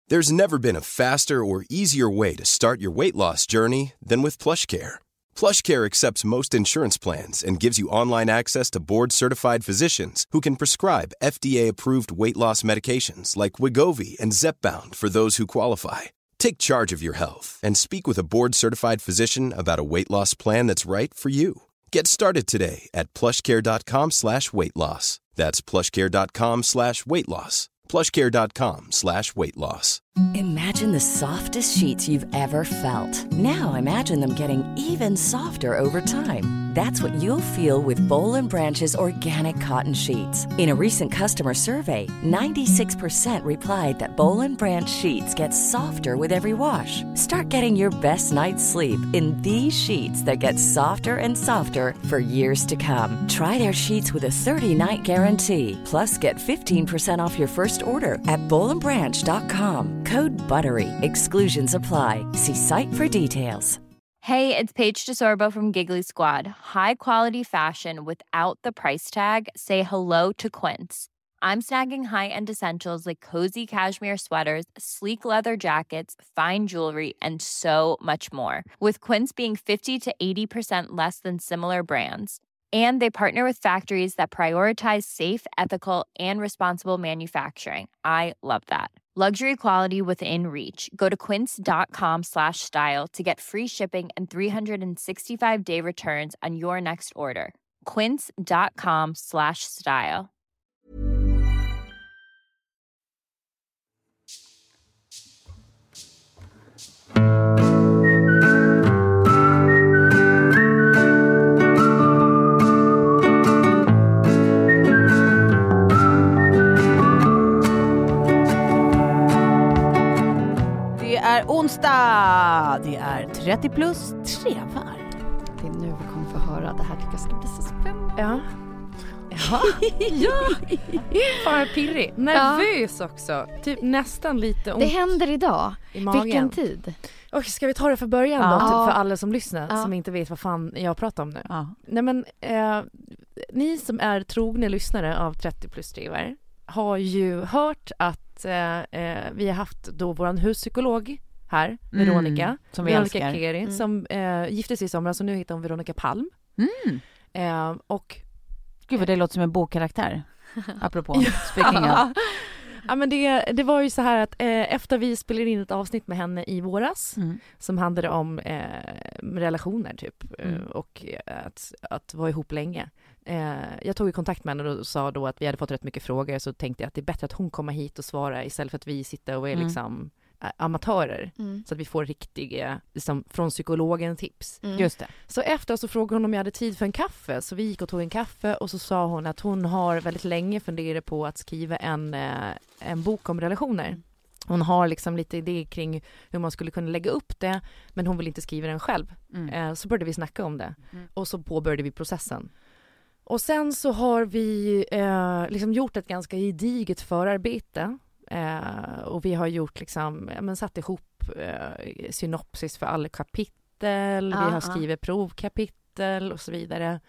There's never been a faster or easier way to start your weight loss journey than with PlushCare. PlushCare accepts most insurance plans and gives you online access to board-certified physicians who can prescribe FDA-approved weight loss medications like Wegovy and Zepbound for those who qualify. Take charge of your health and speak with a board-certified physician about a weight loss plan that's right for you. Get started today at plushcare.com/weightloss. That's plushcare.com/weightloss. plushcare.com/weightloss. Imagine the softest sheets you've ever felt. Now imagine them getting even softer over time. That's what you'll feel with Boll & Branch's organic cotton sheets. In a recent customer survey, 96% replied that Boll & Branch sheets get softer with every wash. Start getting your best night's sleep in these sheets that get softer and softer for years to come. Try their sheets with a 30-night guarantee. Plus, get 15% off your first order at bollandbranch.com. Code BUTTERY. Exclusions apply. See site for details. Hey, it's Paige DeSorbo from Giggly Squad. High quality fashion without the price tag. Say hello to Quince. I'm snagging high-end essentials like cozy cashmere sweaters, sleek leather jackets, fine jewelry, and so much more. With Quince being 50 to 80% less than similar brands. And they partner with factories that prioritize safe, ethical, and responsible manufacturing. I love that. Luxury quality within reach. Go to quince.com/style to get free shipping and 365-day returns on your next order. Quince.com/style. Det är onsdag. Det är 30 plus trevar. Det är nu vi kommer få höra. Det här tycker jag ska bli så spännande. Ja. Ja. Fan pirrig. Nervös också. Typ nästan lite ont. Det händer idag. I magen. Vilken tid? Och ska vi ta det för början då? Typ för alla som lyssnar som inte vet vad fan jag pratar om nu. Nej men ni som är trogna lyssnare av 30 plus trevar har ju hört att vi har haft då våran huspsykolog här, Veronica. Som vi Veronica älskar. Keri, som gifte sig i somras och nu heter hon Veronica Palm. Och Gud vad det låter som en bokkaraktär. Apropå speaking of. Ja men det var ju så här att efter vi spelade in ett avsnitt med henne i våras som handlade om relationer typ och att vara ihop länge. Jag tog ju kontakt med henne och sa då att vi hade fått rätt mycket frågor, så tänkte jag att det är bättre att hon kommer hit och svarar istället för att vi sitter och är liksom amatörer, så att vi får riktiga liksom, från psykologen tips. Just det. Så efter så frågade hon om jag hade tid för en kaffe, så vi gick och tog en kaffe och så sa hon att hon har väldigt länge funderat på att skriva en bok om relationer. Hon har liksom lite idé kring hur man skulle kunna lägga upp det, men hon vill inte skriva den själv. Så började vi snacka om det och så påbörjade vi processen. Och sen så har vi liksom gjort ett ganska gediget förarbete. Och vi har gjort liksom, satt ihop synopsis för alla kapitel. Vi har skrivit provkapitel och så vidare.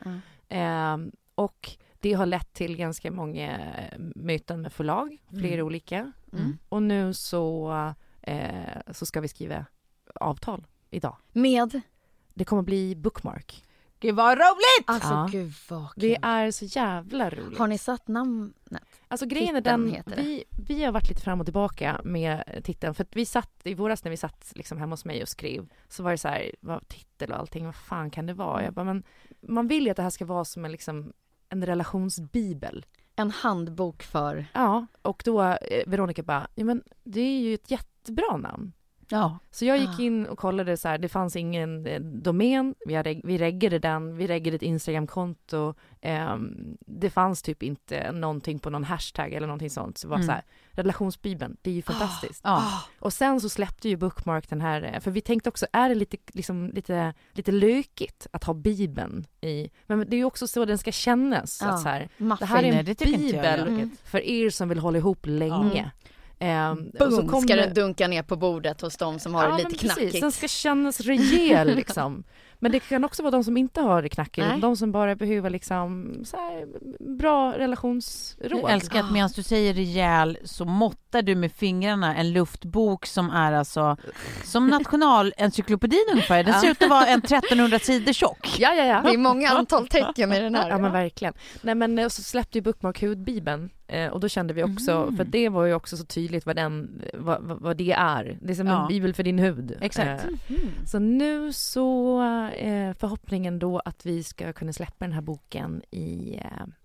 Och det har lett till ganska många möten med förlag, flera olika. Och nu så ska vi skriva avtal idag. Med? Det kommer bli Bookmark. Gud vad roligt! Alltså gud vad kul. Det är så jävla roligt. Har ni satt namnet? Alltså grejen är den, vi har varit lite fram och tillbaka med titeln. För att vi satt i våras när vi satt liksom hemma hos mig och skrev, så var det så här, vad titel och allting, vad fan kan det vara? Jag bara, men man vill ju att det här ska vara som en relationsbibel. En handbok för... Ja, och då Veronica bara, ja men det är ju ett jättebra namn. Ja. Så jag gick in och kollade så här, det fanns ingen domän, vi reggade ett Instagram-konto, det fanns typ inte någonting på någon hashtag eller någonting sånt, så var så här, relationsbibeln, det är ju fantastiskt. Och sen så släppte ju Bookmark den här, för vi tänkte också, är det lite lökigt att ha bibeln i, men det är ju också så den ska kännas, att så här, det här är en bibel för er som vill hålla ihop länge. Boom, så ska den dunka ner på bordet hos de som har det lite knackigt. Den ska kännas rejäl liksom. Men det kan också vara de som inte har det knackigt. Nej. De som bara behöver liksom så här, bra relationsråd. Jag älskar att medan du säger rejäl så måttar du med fingrarna en luftbok som är alltså som nationalencyklopedin ungefär. Den ser ut att vara en 1300 sidor tjock. Ja. Det är många antal tecken i den här. Ja men verkligen. Nej men så släppte ju Bookmark Hud-bibeln och då kände vi också, för det var ju också så tydligt vad det är. Det är som en bibel för din hud. Exakt. Så nu så förhoppningen då att vi ska kunna släppa den här boken i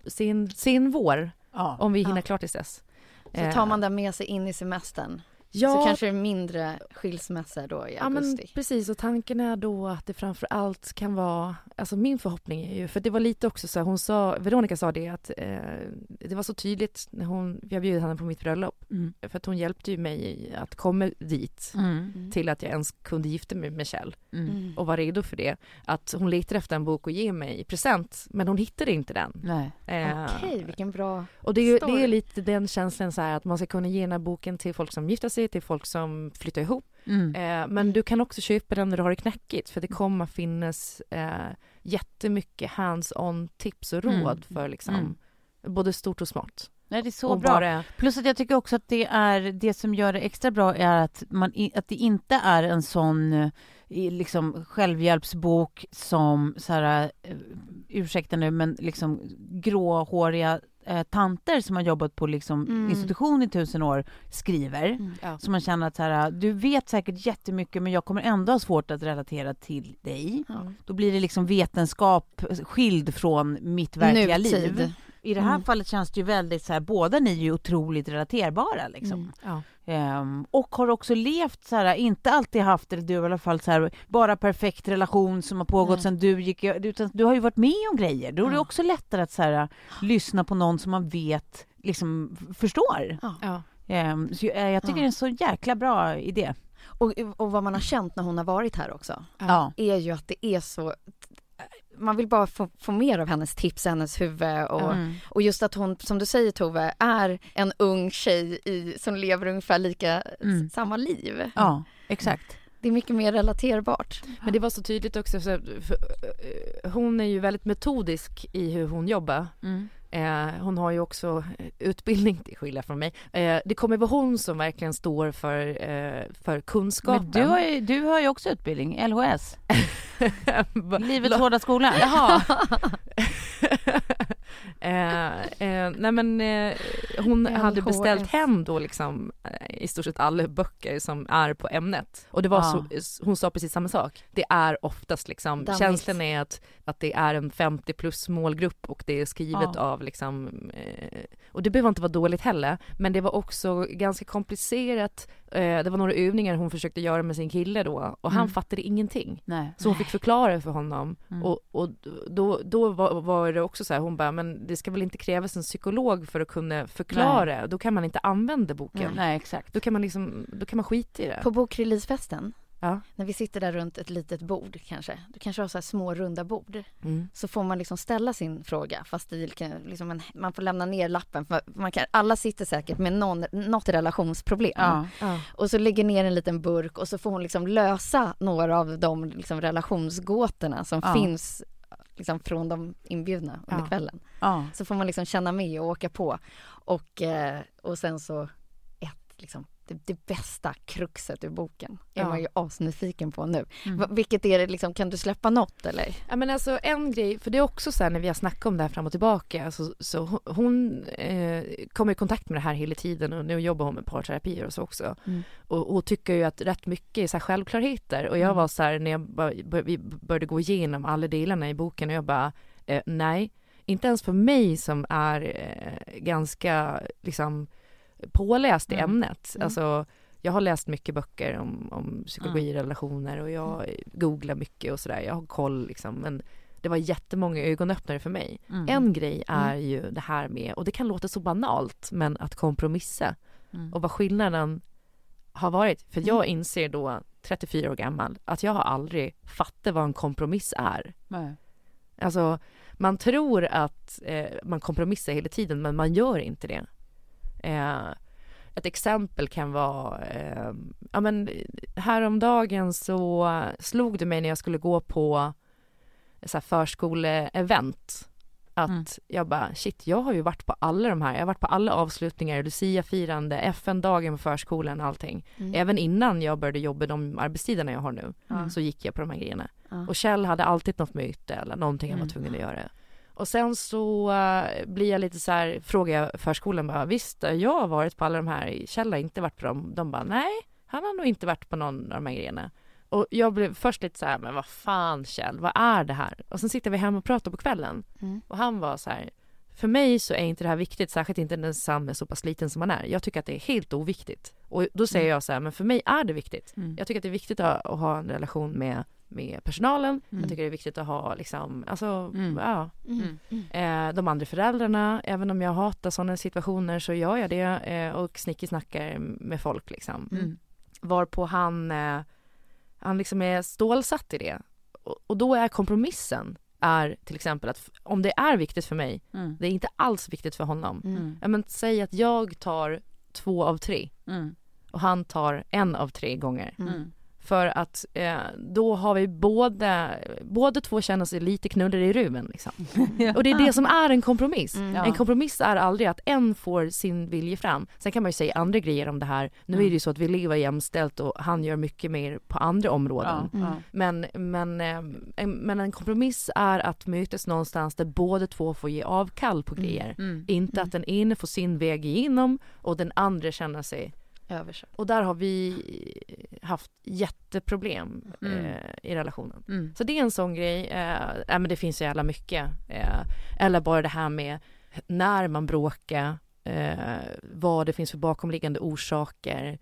sin vår. Ja. Om vi hinner klart tills dess. Så tar man den med sig in i semestern. Ja. Så kanske det är mindre skilsmässor då i augusti. Men precis, och tanken är då att det framför allt kan vara, alltså min förhoppning är ju, för det var lite också så här, Veronica sa det att det var så tydligt när jag bjöd henne på mitt bröllop, för att hon hjälpte ju mig att komma dit till att jag ens kunde gifta mig med Kjell och var redo för det, att hon letade efter en bok och ge mig i present, men hon hittade inte den. Nej. Okej, vilken bra och det är lite den känslan så här, att man ska kunna ge den här boken till folk som gifter sig, till folk som flyttar ihop. Men du kan också köpa den när du har det knackigt, för det kommer finnas jättemycket hands-on tips och råd för liksom både stort och smått. Nej, det är så bra. Plus att jag tycker också att det som gör det extra bra är att det inte är en sån liksom självhjälpsbok som så här, ursäkta nu, men liksom gråhåriga tanter som har jobbat på liksom institution i 1000 år skriver. Så man känner att så här, du vet säkert jättemycket, men jag kommer ändå ha svårt att relatera till dig. Då blir det liksom vetenskap skild från mitt verkliga liv. I det här fallet känns det ju väldigt så här, båda ni är ju otroligt relaterbara liksom. Och har också levt så här, inte alltid haft, eller du i alla fall så här, bara perfekt relation som har pågått sedan du gick, utan du har ju varit med om grejer. Då är det också lättare att så här, lyssna på någon som man vet liksom förstår. Så jag tycker det är en så jäkla bra idé. Och vad man har känt när hon har varit här också är ju att det är så, man vill bara få mer av hennes tips, hennes huvud och just att hon, som du säger Tove, är en ung tjej som lever ungefär lika samma liv. Ja, exakt. Det är mycket mer relaterbart. Men det var så tydligt också, för hon är ju väldigt metodisk i hur hon jobbar. Hon har ju också utbildning till skillnad från mig. Det kommer vara hon som verkligen står för kunskapen. Men du har ju också utbildning, LHS. Livets hårda skola. Jaha. Nej men hon hade beställt hem då liksom i stort sett alla böcker som är på ämnet. Och det var så, hon sa precis samma sak. Det är oftast liksom, känslan är att det är en 50 plus målgrupp och det är skrivet av liksom, och det behöver inte vara dåligt heller, men det var också ganska komplicerat. Det var några övningar hon försökte göra med sin kille då, och han fattade ingenting. Nej. Så hon fick förklara för honom. Och då var det också så här, hon bara, men det ska väl inte krävas en psykolog för att kunna förklara. Nej. Då kan man inte använda boken. Nej, exakt. Då kan man skita i det. På bokreleasefesten, när vi sitter där runt ett litet bord kanske. Du kanske har så här små runda bord. Så får man liksom ställa sin fråga, fast det liksom man får lämna ner lappen. För alla sitter säkert med något relationsproblem. Och så lägger ner en liten burk och så får hon liksom lösa några av de liksom relationsgåtorna som finns liksom från de inbjudna under kvällen. Så får man liksom känna med och åka på. Och sen så liksom det bästa kruxet ur boken är man ju asnyfiken på nu. Vilket är det liksom, kan du släppa något eller? Ja men alltså en grej, för det är också så här när vi har snackat om det här fram och tillbaka, så hon kommer i kontakt med det här hela tiden, och nu jobbar hon med parterapier och så också. Och tycker ju att rätt mycket är så här självklarheter, och jag var så här när vi började gå igenom alla delarna i boken, och jag bara nej, inte ens för mig som är ganska liksom påläst i ämnet. Alltså, jag har läst mycket böcker om psykologi, relationer, och jag googlar mycket och sådär. Jag har koll liksom, men det var jättemånga ögonöppnare för mig. En grej är ju det här med, och det kan låta så banalt, men att kompromissa. Och vad skillnaden har varit. För jag inser då, 34 år gammal, att jag har aldrig fattat vad en kompromiss är. Nej. Alltså, man tror att man kompromissar hela tiden, men man gör inte det. Ett exempel kan vara häromdagen så slog det mig när jag skulle gå på så här förskoleevent. Att jag bara, shit, jag har ju varit på alla de här. Jag har varit på alla avslutningar, Lucia-firande, FN-dagen på förskolan och allting. Även innan jag började jobba de arbetstiderna jag har nu. Så gick jag på de här grejerna. Och Kjell hade alltid något myte eller någonting jag var tvungen att göra. Och sen så blir jag lite så här, frågar jag förskolan bara, visst, jag har varit på alla de här. Kjell har inte varit på dem. De bara, nej, han har nog inte varit på någon av de här grejerna. Och jag blev först lite så här, men vad fan Kjell, vad är det här? Och sen sitter vi hemma och pratar på kvällen. Och han var så här, för mig så är inte det här viktigt, särskilt inte när Sam är så pass liten som man är. Jag tycker att det är helt oviktigt. Och då säger jag så här, men för mig är det viktigt. Jag tycker att det är viktigt att ha en relation med personalen. Jag tycker det är viktigt att ha liksom, alltså, de andra föräldrarna. Även om jag hatar sådana situationer så gör jag det och snickesnackar med folk liksom. Varpå han liksom är stålsatt i det. Och då är kompromissen är till exempel att om det är viktigt för mig, det är inte alls viktigt för honom. Men säg att jag tar 2 av 3 och han tar 1 av 3 gånger. För att då har vi båda två känner sig lite knullade i ruven liksom. Och det är det som är en kompromiss. En kompromiss är aldrig att en får sin vilja fram. Sen kan man ju säga andra grejer om det här. Nu är det ju så att vi lever jämställt och han gör mycket mer på andra områden. Men en kompromiss är att mötas någonstans där båda två får ge avkall på grejer. Inte att den ene får sin väg igenom och den andra känner sig översatt. Och där har vi haft jätteproblem i relationen. Så det är en sån grej. Men det finns ju jävla mycket. Eller bara det här med när man bråkar. Vad det finns för bakomliggande orsaker.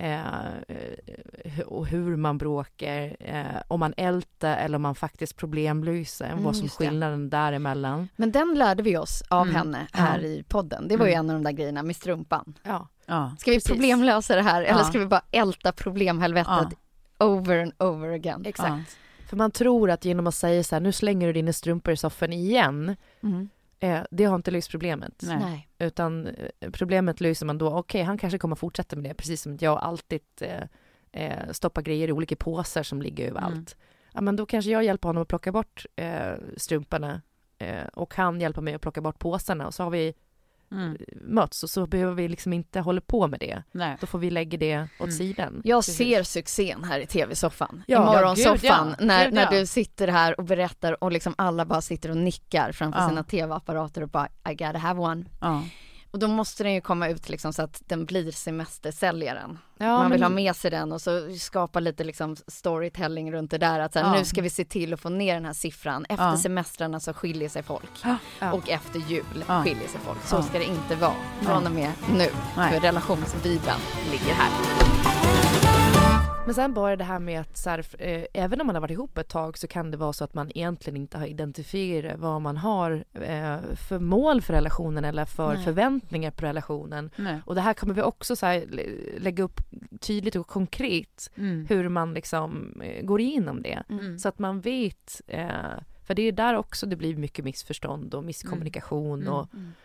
Och hur man bråkar. Om man ältar eller om man faktiskt problemlyser. Vad som skillnaden däremellan. Men den lärde vi oss av henne här i podden. Det var ju en av de där grejerna med strumpan. Ska vi problemlösa det här eller ska vi bara älta problemhelvetet over and over again? Exakt. För man tror att genom att säga så här, nu slänger du dina strumpor i soffan igen. Det har inte löst problemet. Nej. Utan problemet löser man då, okej, han kanske kommer fortsätta med det. Precis som jag alltid stoppar grejer i olika påsar som ligger överallt. Ja, men då kanske jag hjälper honom att plocka bort strumporna. Och han hjälper mig att plocka bort påsarna. Och så har vi möts och så behöver vi liksom inte hålla på med det. Nej. Då får vi lägga det åt sidan. Jag ser succén här i tv-soffan. I morgonsoffan. När du sitter här och berättar och liksom alla bara sitter och nickar framför sina tv-apparater och bara I gotta have one. Och då måste den ju komma ut liksom så att den blir semestersäljaren. Man vill ha med sig den och så skapa lite liksom storytelling runt det där. Att så här, nu ska vi se till att få ner den här siffran. Efter semestrarna så skiljer sig folk. Och efter jul skiljer sig folk. Så ska det inte vara från och med nu. För relationsbibeln ligger här. Men sen bara det här med att så här, även om man har varit ihop ett tag så kan det vara så att man egentligen inte har identifierat vad man har för mål för relationen eller för förväntningar på relationen. Och det här kommer vi också så här, lägga upp tydligt och konkret hur man liksom går igenom det. Så att man vet, för det är där också det blir mycket missförstånd och misskommunikation och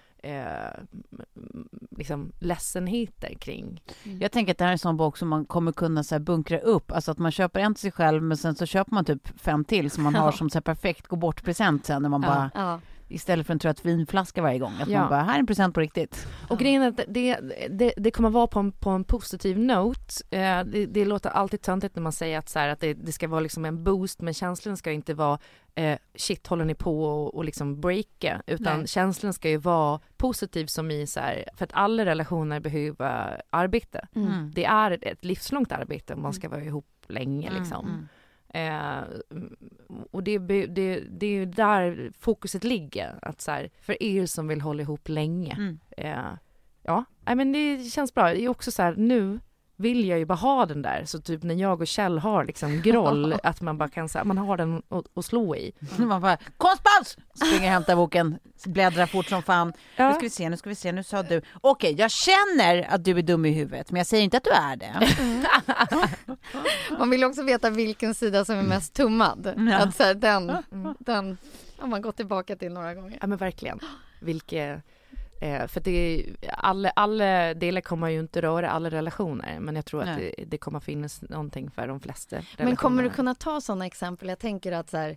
liksom ledsenheter kring. Jag tänker att det här är en sån bok som man kommer kunna så här bunkra upp. Alltså att man köper en till sig själv men sen så köper man typ 5 till som man har som så här perfekt gå bort present sen när man bara istället för en trött vinflaska varje gång. Att man bara, här är en present på riktigt. Och grejen är att det kommer vara på en positiv note. Det låter alltid töntigt när man säger att, så här, att det ska vara liksom en boost, men känslan ska inte vara shit, håller ni på och liksom breaka, utan känslan ska ju vara positiv som i så här, för att alla relationer behöver arbete. Det är ett livslångt arbete om man ska vara ihop länge liksom. Och det är ju där fokuset ligger, att så här, för er som vill hålla ihop länge. Men det känns bra. Det är också så här, nu vill jag ju bara ha den där, så typ när jag och Kjell har liksom groll att man bara kan så här, man har den att slå i. Man bara, konstpaus! Springer och hämtar boken, bläddrar fort som fan. Nu ska vi se, nu sa du. Okej, jag känner att du är dum i huvudet, men jag säger inte att du är det. Man vill också veta vilken sida som är mest tummad. Att så här, den har man gått tillbaka till några gånger. Ja, men verkligen. För det alla delar kommer ju inte röra alla relationer, men jag tror att det kommer finnas någonting för de flesta relationer. Men kommer du kunna ta sådana exempel? Jag tänker att så här,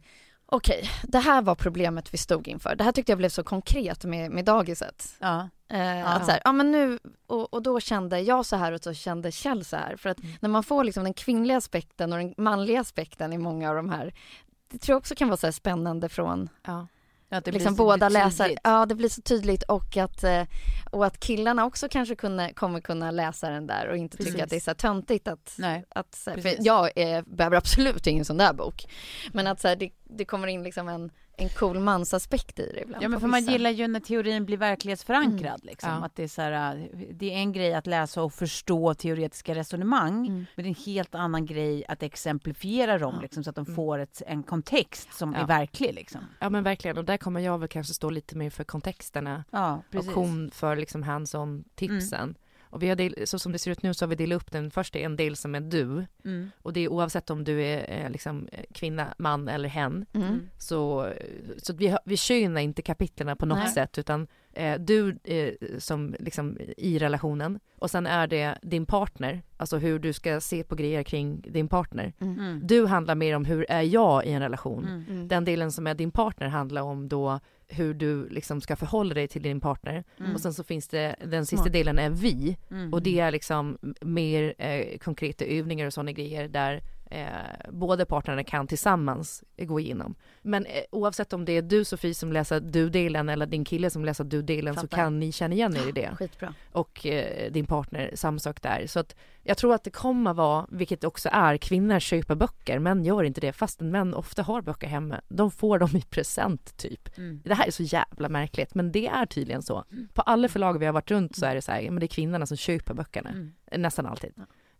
Okej, det här var problemet vi stod inför. Det här tyckte jag blev så konkret med dagiset. Ja. Att så här, men nu, och då kände jag så här och så kände Kjell så här. För att när man får liksom den kvinnliga aspekten och den manliga aspekten i många av de här, det tror jag också kan vara så här spännande från... Att det liksom blir båda läsare. Ja, det blir så tydligt och att killarna också kanske kommer kunna läsa den där och inte tycka att det är så töntigt att för jag behöver absolut ingen sån där bok. Men att så här, det kommer in liksom en cool mansaspekt i det ibland. Ja, men för man gillar ju när teorin blir verklighetsförankrad liksom. Att det är så här, det är en grej att läsa och förstå teoretiska resonemang, men det är en helt annan grej att exemplifiera dem liksom, så att de får en kontext som är verklig liksom. Ja, men verkligen, och där kommer jag väl kanske stå lite mer för kontexterna och hon för liksom hands-on tipsen. Och vi har så som det ser ut nu så har vi delat upp den första en del som är du. Och det är oavsett om du är liksom kvinna, man eller hen. Så vi könar inte kapitlerna på något sätt, utan du som liksom i relationen. Och sen är det din partner, alltså hur du ska se på grejer kring din partner. Du handlar mer om hur är jag i en relation. Den delen som är din partner handlar om då hur du liksom ska förhålla dig till din partner. Och sen så finns det, den sista delen är vi. Och det är liksom mer konkreta övningar och sådana grejer där båda parterna kan tillsammans gå igenom. Men oavsett om det är du Sofie som läser du-delen eller din kille som läser du-delen, så kan ni känna igen er i det. Skitbra. Och din partner, samma sak där. Så att jag tror att det kommer vara, vilket också är, kvinnor köper böcker, män gör inte det, fast män ofta har böcker hemma. De får dem i present typ. Det här är så jävla märkligt, men det är tydligen så. På alla förlag vi har varit runt så är det så här, men det är kvinnorna som köper böckerna. Nästan alltid.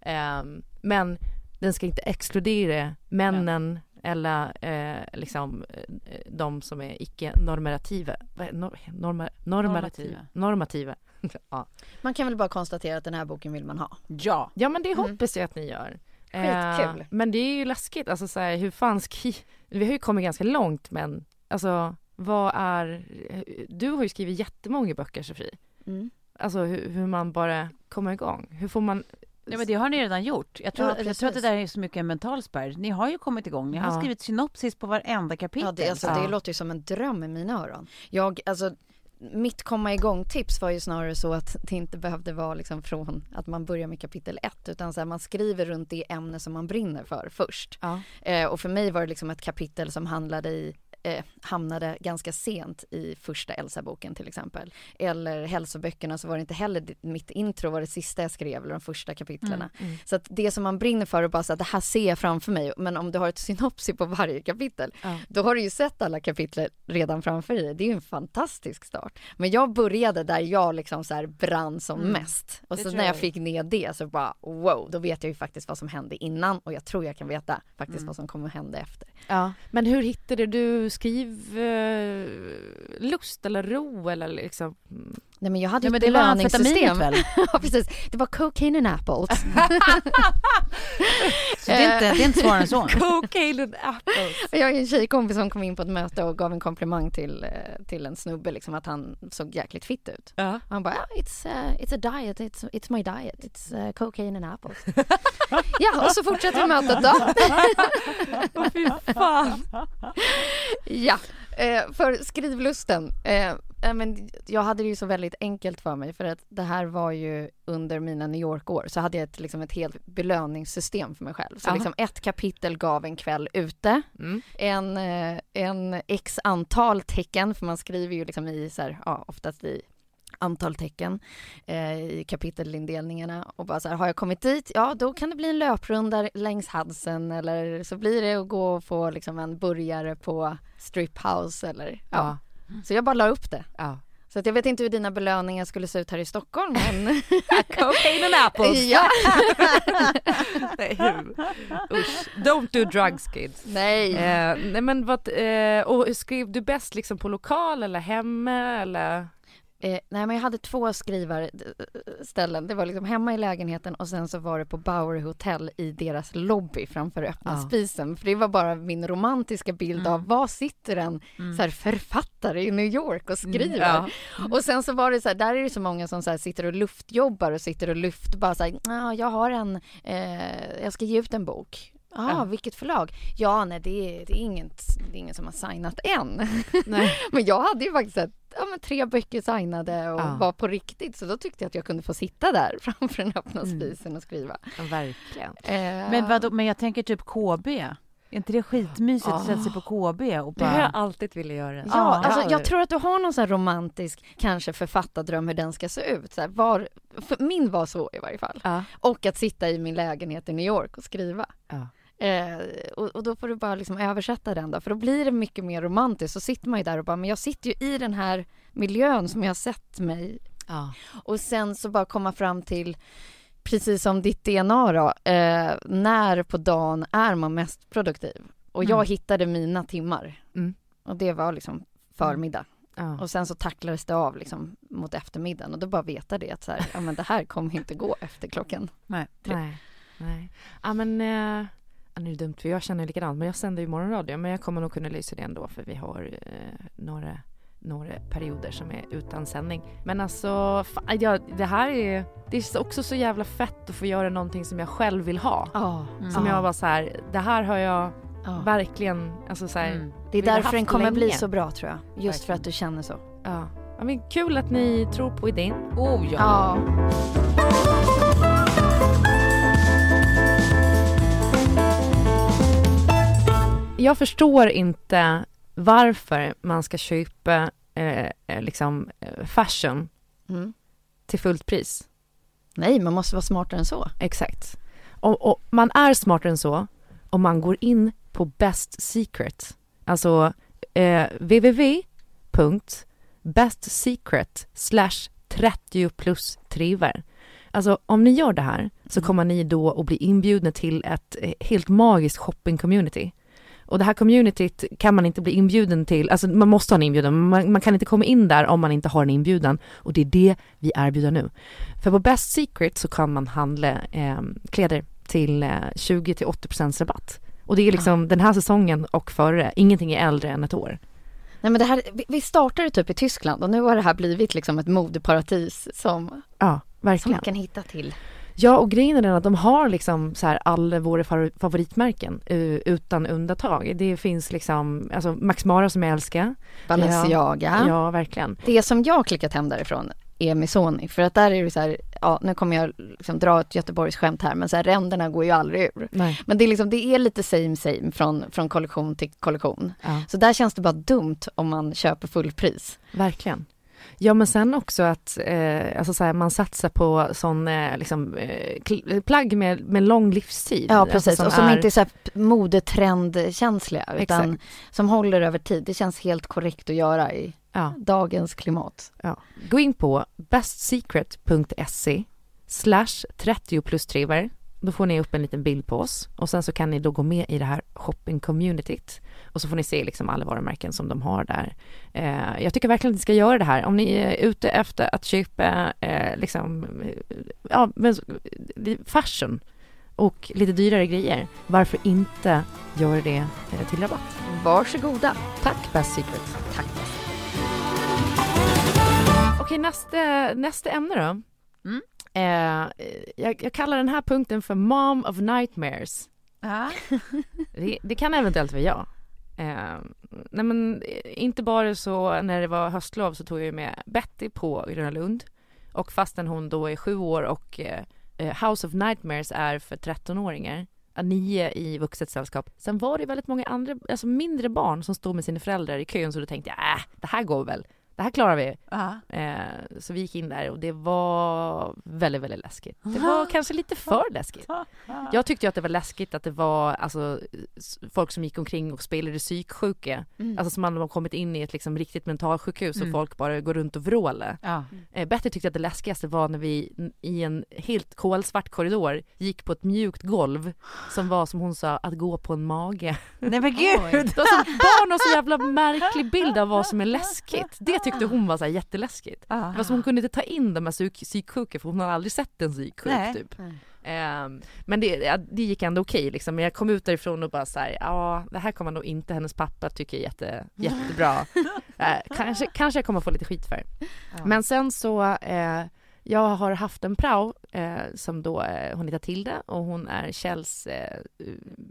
Men den ska inte exkludera männen eller liksom de som är icke-normativa. Normativa. Ja. Man kan väl bara konstatera att den här boken vill man ha. Ja, men det hoppas jag att ni gör. Skitkul. Men det är ju läskigt. Alltså, så här, hur fan vi har ju kommit ganska långt, men alltså, du har ju skrivit jättemånga böcker, Sofie. Alltså hur man bara kommer igång. Hur får man... Ja, men det har ni redan gjort. Jag tror att det där är så mycket en mental spärr. Ni har ju kommit igång. Ni har skrivit synopsis på varenda kapitel. Ja, det låter ju som en dröm i mina öron. Mitt komma igång-tips var ju snarare så att det inte behövde vara liksom från att man börjar med kapitel 1, utan så här, man skriver runt det ämne som man brinner för först. Och för mig var det liksom ett kapitel som hamnade ganska sent i första Elsa-boken till exempel. Eller hälsoböckerna, så var det inte heller mitt intro var det sista jag skrev, eller de första kapitlerna. Så att det som man brinner för är bara så att det här ser jag framför mig. Men om du har ett synopsis på varje kapitel, då har du ju sett alla kapitel redan framför dig. Det är ju en fantastisk start. Men jag började där jag liksom så här brann som mest. Och så när jag fick ner det så bara wow, då vet jag ju faktiskt vad som hände innan, och jag tror jag kan veta faktiskt vad som kommer hända efter. Ja, men hur hittade du lust eller ro eller liksom? Nej, men jag hade ett belöningssystem. Ja, precis. Det var cocaine and apples. Så det är inte svårare än så. Cocaine and apples. Jag har en tjejkompis som kom in på ett möte och gav en komplimang till en snubbe, liksom, att han såg jäkligt fit ut. Han bara, it's a diet, it's my diet, it's cocaine and apples. Ja, och så fortsätter mötet då. Fy fan. Ja, för skrivlusten. Men jag hade det ju så väldigt enkelt för mig, för att det här var ju under mina New York-år, så hade jag ett helt belöningssystem för mig själv. Så liksom ett kapitel gav en kväll ute, en x antal tecken, för man skriver ju liksom i så här, oftast i antal tecken i kapitelindelningarna, och bara så här, har jag kommit dit, då kan det bli en löprunda längs Hudson, eller så blir det att gå och få liksom en burgare på Strip House eller Så jag bara la upp det. Så att jag vet inte hur dina belöningar skulle se ut här i Stockholm, men cocaine and apples. Ja. Usch. Don't do drugs, kids. Nej. Nej, men och skrev du bäst liksom på lokal eller hemma eller? Nej, men jag hade 2 skrivarställen. Det var liksom hemma i lägenheten, och sen så var det på Bowery Hotel i deras lobby framför öppna spisen. För det var bara min romantiska bild av vad sitter en så här författare i New York och skriver. Och sen så var det så här, där är det så många som så här sitter och luftjobbar och sitter och bara så här, jag ska ge ut en bok. Vilket förlag? Ja, nej, det är ingen som har signat än. Nej. Men jag hade ju faktiskt 3 böcker signade och var på riktigt. Så då tyckte jag att jag kunde få sitta där framför den öppna spisen och skriva. Ja, verkligen. Men jag tänker typ KB. Är inte det skitmysigt att sätta sig på KB? Och bara... Det har jag alltid ville göra. Ja, alltså, jag tror att du har någon sån här romantisk kanske författardröm hur den ska se ut. Så här, min var så i varje fall. Och att sitta i min lägenhet i New York och skriva. Och då får du bara liksom översätta den då, för då blir det mycket mer romantiskt. Så sitter man ju där och bara, men jag sitter ju i den här miljön som jag har sett mig. Och sen så bara komma fram till, precis som ditt DNA då, när på dagen är man mest produktiv. Och jag hittade mina timmar. Och det var liksom förmiddag. Och sen så tacklades det av liksom mot eftermiddagen. Och då bara veta det att så här, men det här kommer inte gå efter klockan. Nej. Ja, men... Nu är det dumt, för jag känner likadant. Men jag sänder ju morgonradio. Men jag kommer nog kunna lysa det ändå. För vi har några perioder som är utan sändning. Men alltså, det här är också så jävla fett att få göra någonting som jag själv vill ha. Som jag var så här, det här har jag verkligen, alltså så här, det är därför den kommer bli så bra, tror jag. Just verkligen. För att du känner så. Ja, men kul att ni tror på idén. Jag förstår inte varför man ska köpa fashion till fullt pris. Nej, man måste vara smartare än så. Exakt. Och man är smartare än så om man går in på Best Secret. Alltså www.bestsecret/30+triver. Alltså om ni gör det här så kommer ni då att bli inbjudna till ett helt magiskt shopping-community. Och det här communityt kan man inte bli inbjuden till. Alltså man måste ha en inbjudan. Man kan inte komma in där om man inte har en inbjudan. Och det är det vi erbjuder nu. För på Best Secret så kan man handla kläder till 20-80% rabatt. Och det är liksom den här säsongen och före. Ingenting är äldre än ett år. Nej, men det här, vi startade typ i Tyskland. Och nu har det här blivit liksom ett modeparadis som man kan hitta till. Ja, och grejen är den att de har liksom så här alla våra favoritmärken utan undantag. Det finns liksom, alltså Max Mara som jag älskar. Balenciaga. Ja, verkligen. Det som jag har klickat hem därifrån är Missoni. För att där är det så här, nu kommer jag liksom dra ett Göteborgs skämt här, men så här, ränderna går ju aldrig ur. Nej. Men det är liksom, det är lite same från kollektion till kollektion. Så där känns det bara dumt om man köper fullpris. Verkligen. Ja, men sen också att alltså så här, man satsar på sån plagg med lång livstid. Ja, precis. Alltså, som inte är så här modetrendkänsliga utan som håller över tid. Det känns helt korrekt att göra i dagens klimat. Ja. Gå in på bestsecret.se/30+triver. Då får ni upp en liten bild på oss. Och sen så kan ni då gå med i det här shopping-communityt. Och så får ni se liksom alla varumärken som de har där. Jag tycker verkligen att ni ska göra det här. Om ni är ute efter att köpa fashion och lite dyrare grejer. Varför inte göra det till rabatt? Varsågoda. Tack Best Secret. Tack. Okej, nästa ämne då. Jag kallar den här punkten för Mom of Nightmares. Det kan eventuellt vara jag. Nej, men inte bara så när det var höstlov så tog jag med Betty på Gröna Lund. Och fastän hon då är 7 år och House of Nightmares är för 13-åringar. 9 i vuxet sällskap. Sen var det väldigt många andra, alltså mindre barn som stod med sina föräldrar i kön, så då tänkte jag, det här går väl. Det här klarar vi. Så vi gick in där och det var väldigt, väldigt läskigt. Det var kanske lite för läskigt. Jag tyckte ju att det var läskigt att det var alltså, folk som gick omkring och spelade psyksjuka. Alltså som man har kommit in i ett liksom, riktigt mentalsjukhus och folk bara går runt och vrålar. Betty tyckte att det läskigaste var när vi i en helt kolsvart korridor gick på ett mjukt golv som var, som hon sa, att gå på en mage. Nej men gud! Det var som barn och så jävla märklig bild av vad som är läskigt. Det tyckte hon var så här jätteläskigt. Det var som hon kunde inte ta in de här psyksjuka, för hon har aldrig sett en psyksjuk typ. Men det gick ändå okej liksom. Men jag kom ut därifrån och bara så här, det här kommer nog inte hennes pappa tycker är jättebra. Kanske jag kommer få lite skit för. Men sen så jag har haft en prao som då hon heter Tilda och hon är Kjells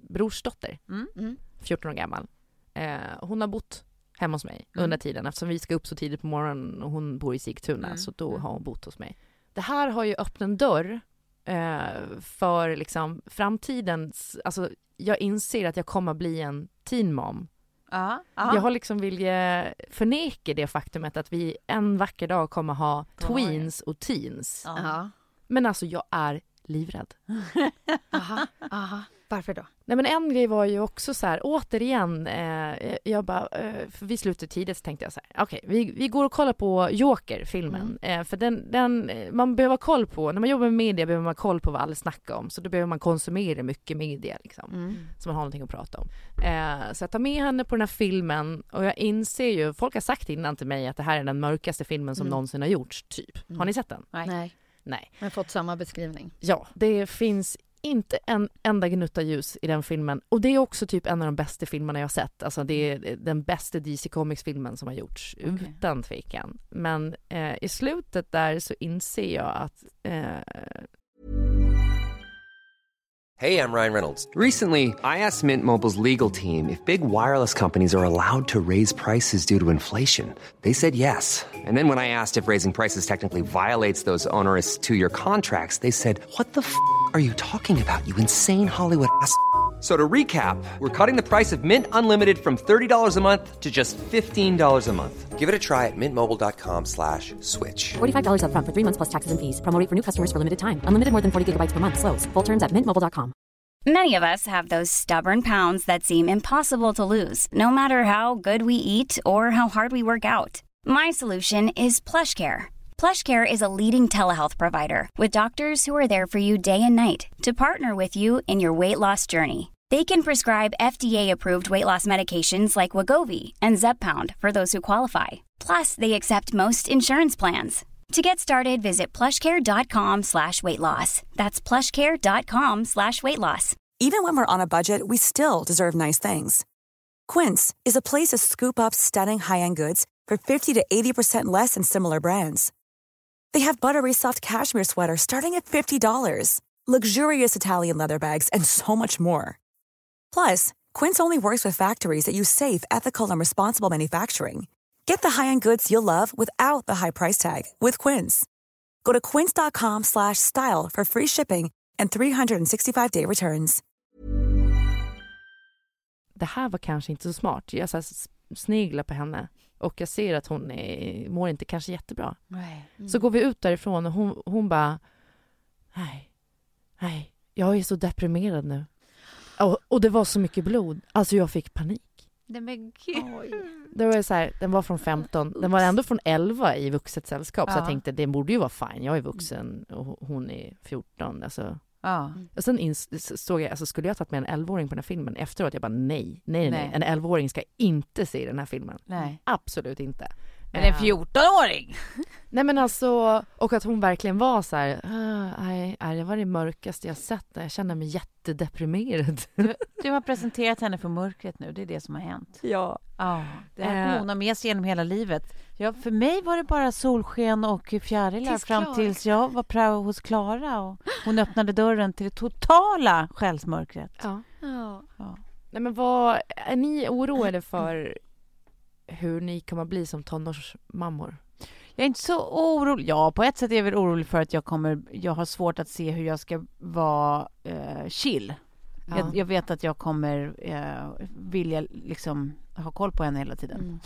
brorsdotter. 14 år gammal. Hon har bott hemma hos mig under tiden. Eftersom vi ska upp så tidigt på morgonen och hon bor i Sigtuna. Så då har hon bott hos mig. Det här har ju öppnat en dörr för liksom framtidens... Alltså, jag inser att jag kommer att bli en teen mom. Jag har liksom vilja förneka det faktumet att vi en vacker dag kommer ha tweens och teens. Men alltså jag är livrädd. Aha. Varför då? Nej, men en grej var ju också så här, återigen, jag bara, för vi slutade tidigt så tänkte jag så här, okej, vi går och kollar på Joker-filmen. För den man behöver ha koll på, när man jobbar med media behöver man ha koll på vad alla snackar om. Så då behöver man konsumera mycket media liksom, så man har någonting att prata om. Så jag tar med henne på den här filmen och jag inser ju, folk har sagt innan till mig att det här är den mörkaste filmen som någonsin har gjorts, typ. Har ni sett den? Nej. Jag har fått samma beskrivning. Ja, det finns inte en enda gnutta ljus i den filmen. Och det är också typ en av de bästa filmerna jag har sett. Alltså det är den bästa DC Comics-filmen som har gjorts, utan tvekan. Men i slutet där så inser jag att... Hey, I'm Ryan Reynolds. Recently, I asked Mint Mobile's legal team if big wireless companies are allowed to raise prices due to inflation. They said yes. And then when I asked if raising prices technically violates those onerous two-year contracts, they said, "What the f*** are you talking about, you insane Hollywood ass?" So to recap, we're cutting the price of Mint Unlimited from $30 a month to just $15 a month. Give it a try at mintmobile.com/switch. $45 up front for 3 months plus taxes and fees. Promo rate for new customers for limited time. Unlimited more than 40 gigabytes per month. Slows full terms at mintmobile.com. Many of us have those stubborn pounds that seem impossible to lose, no matter how good we eat or how hard we work out. My solution is PlushCare. PlushCare is a leading telehealth provider with doctors who are there for you day and night to partner with you in your weight loss journey. They can prescribe FDA-approved weight loss medications like Wegovy and Zepbound for those who qualify. Plus, they accept most insurance plans. To get started, visit plushcare.com/weightloss. That's plushcare.com/weightloss. Even when we're on a budget, we still deserve nice things. Quince is a place to scoop up stunning high-end goods for 50 to 80% less than similar brands. They have buttery soft cashmere sweaters starting at $50, luxurious Italian leather bags, and so much more. Plus, Quince only works with factories that use safe, ethical, and responsible manufacturing. Get the high-end goods you'll love without the high price tag with Quince. Go to quince.com/style for free shipping and 365-day returns. Det här var kanske inte så smart. Jag så sneglar på henne och jag ser att hon mår inte kanske jättebra. Så går vi ut därifrån och hon bara, nej, jag är så deprimerad nu. Och det var så mycket blod. Alltså jag fick panik. Nej men gud. Det var så här, den var från 15. Den var ändå från 11 i vuxet sällskap. Så jag tänkte, det borde ju vara fine. Jag är vuxen och hon är 14. Alltså. Och sen såg jag, alltså skulle jag tagit med en 11-åring på den här filmen efteråt? Jag bara nej. En 11-åring ska inte se den här filmen. Nej. Absolut inte. Men en 14-åring? Nej men alltså, och att hon verkligen var så här, det var det mörkaste jag sett. Jag känner mig jättedeprimerad. Du har presenterat henne för mörkret nu, det är det som har hänt. Ja. Det här kommer hon ha med sig genom hela livet. Ja, för mig var det bara solsken och fjärilar fram tills jag var prao hos Klara och hon öppnade dörren till det totala själsmörkret. Ja. Nej men vad, är ni oroade för hur ni kommer att bli som tonårsmammor? Jag är inte så orolig. Ja, på ett sätt är jag väl orolig för att jag har svårt att se hur jag ska vara chill. Ja. Jag vet att jag kommer vilja liksom ha koll på henne hela tiden.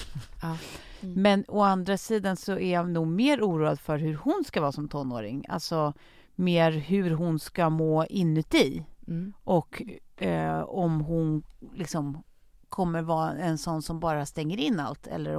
Men å andra sidan så är jag nog mer oroad för hur hon ska vara som tonåring. Alltså mer hur hon ska må inuti. Och om hon liksom kommer vara en sån som bara stänger in allt, eller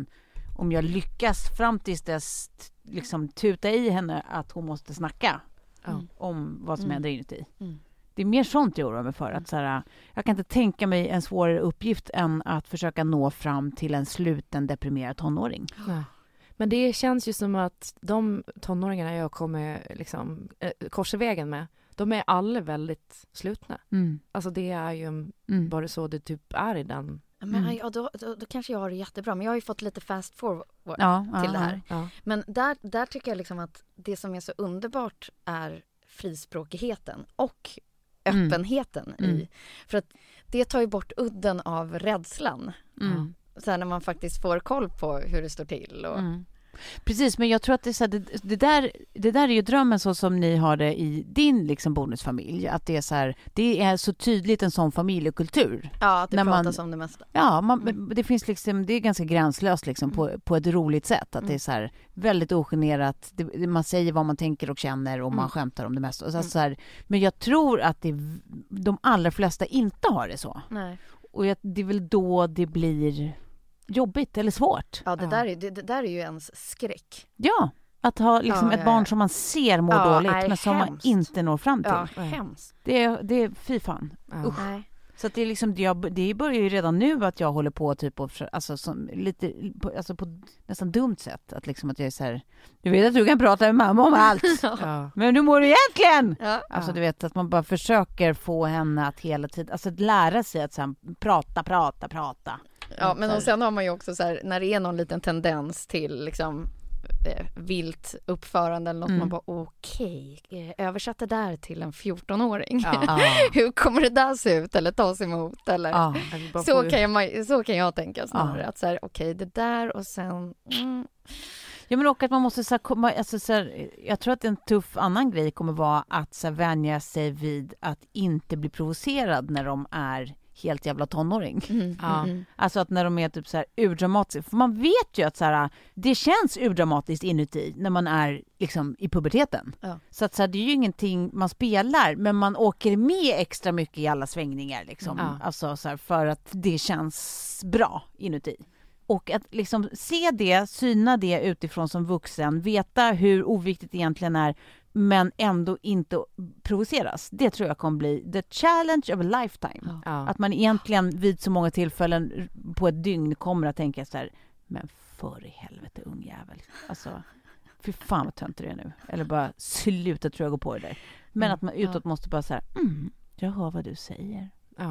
om jag lyckas fram tills dess liksom tuta i henne att hon måste snacka om vad som händer inuti. Det är mer sånt jag oroar mig för. Att så här, jag kan inte tänka mig en svårare uppgift än att försöka nå fram till en sluten deprimerad tonåring. Men det känns ju som att de tonåringarna jag kommer liksom, korsa vägen med, de är alla väldigt slutna. Alltså det är ju bara så det typ är i den. Men då kanske jag har det jättebra. Men jag har ju fått lite fast forward till det här. Men där tycker jag liksom att det som är så underbart är frispråkigheten och öppenheten i. För att det tar ju bort udden av rädslan. Så här, när man faktiskt får koll på hur det står till. Och... Precis, men jag tror att det är så här, det där är ju drömmen så som ni har det i din liksom bonusfamilj. Att det är så här, det är så tydligt en sån familjekultur. Ja, att det pratas om det mesta. Ja, det finns liksom, det är ganska gränslöst liksom på ett roligt sätt. Att det är så här väldigt ogenerat. Man säger vad man tänker och känner och man skämtar om det mesta. Och så här, men jag tror att de allra flesta inte har det så. Nej. Och det är väl då det blir jobbigt eller svårt. Ja, det där är ju ens skräck. Ja, att ha liksom ett barn som man ser må dåligt men som man inte når fram till. Ja, hemskt. Det är fy fan. Nej. Så att det är liksom det börjar ju redan nu att jag håller på typ och alltså som lite alltså på nästan dumt sätt att liksom att jag är så här, du vet att du kan prata med mamma om allt. Men hur mår du egentligen? Ja. Alltså du vet att man bara försöker få henne att hela tiden alltså att lära sig att så här, prata. Ja, men och sen har man ju också så här, när det är någon liten tendens till liksom vilt uppförande eller något, man bara okej, översätt det där till en 14-åring. Hur kommer det där se ut eller tas emot eller så kan jag tänka snarare att så här, okej, det där och sen Ja, men och att man måste så här, komma, alltså, så här, jag tror att en tuff annan grej kommer vara att så här, vänja sig vid att inte bli provocerad när de är helt jävla tonåring. Alltså att när de är typ så här urdramatiska. För man vet ju att så här, det känns urdramatiskt inuti när man är liksom i puberteten. Så att så här, det är ju ingenting man spelar, men man åker med extra mycket i alla svängningar liksom. Alltså så här, för att det känns bra inuti. Och att liksom se det, syna det utifrån som vuxen, veta hur oviktigt det egentligen är, men ändå inte provoceras. Det tror jag kommer bli the challenge of a lifetime. Att man egentligen vid så många tillfällen på ett dygn kommer att tänka så här, men för i helvete ungjävel. Alltså, fy fan vad tönt det är nu. Eller bara sluta tror jag gå på det där. Men att man utåt måste bara så här, jag hör vad du säger.